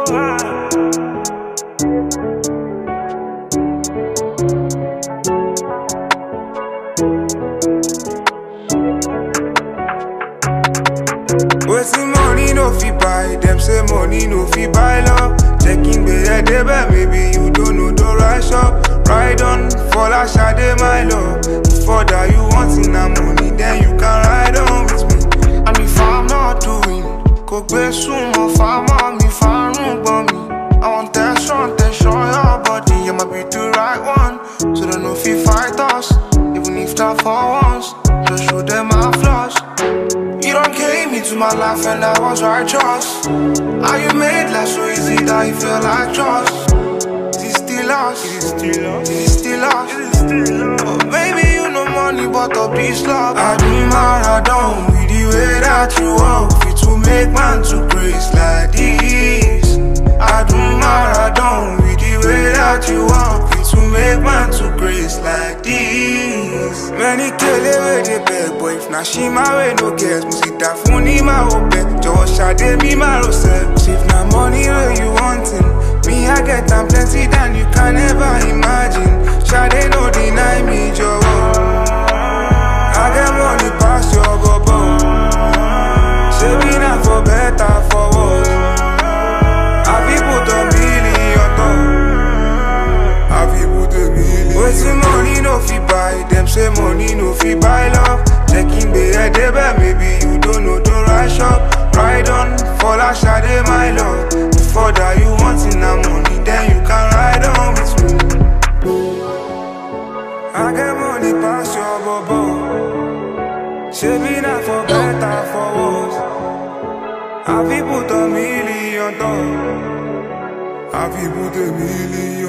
Wasting money no fi buy, them say money no fi buy love. Checking the debe, maybe you don't know the right shop. Ride on, fall a shade my love. Before that you wanting that money, then you can ride on with me. And if I'm not doing, go be soon, my farmer, me farm by me. I want tension your body, I might be the right one. So don't know if you fight us, even if that for once. Just show them my flaws. You don't came into my life and I was righteous. How you made life so easy that you feel like trust. Is it still us? Is it still us? Oh, maybe you know money but a peace love. I do marathon with the way that you walk. Fit to make man to grace like this. I do marathon with the way that you walk. Fit to make man to grace like this. Many tell where they beg, but if na she my way no guess. Musita funny my hope, just shade me my rose. If na money where you wanting, me I get them plenty than you can ever imagine. Shade no deny me, Joe. I get money past your bobo. Say we not for better, for worse. I be put a million ton. I be put a million. Wasting money no fi buy, them say money no fi buy love. Checking the debe, maybe you don't know the right shop. Ride on, fall a shade my love. Before that you wanting that money, then you can ride on with me. I get money past your bobo. Say me not for better, for worse. I be put a million ton. I be put a million.